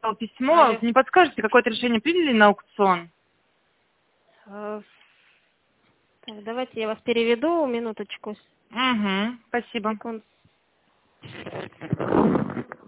письмо. Алло. Не подскажете, какое-то решение приняли на аукцион? Так, давайте я вас переведу, минуточку, Угу, спасибо. секунд.